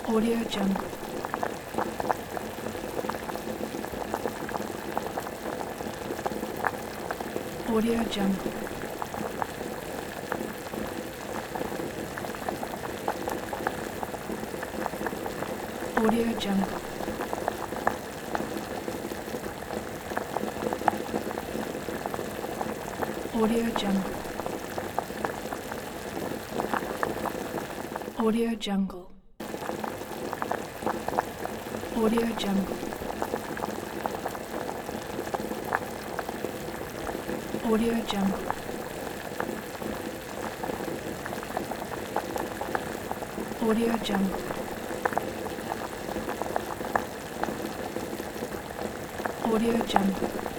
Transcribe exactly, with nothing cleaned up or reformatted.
Audio Jungle. Audio Jungle. Audio Jungle. Audio Jungle. Audio Jungle. Audio Jungle. Audio Jungle. Audio Jungle. Audio Jungle.